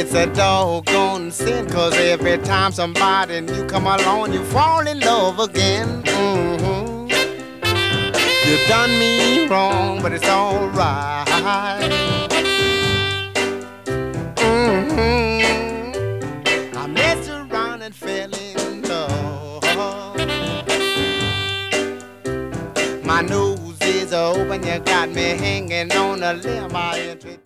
It's a doggone sin, 'cause every time somebody new come along, you fall in love again. You done me wrong, but it's alright. I messed around and fell in love. My nose is open, you got me hanging on a limb.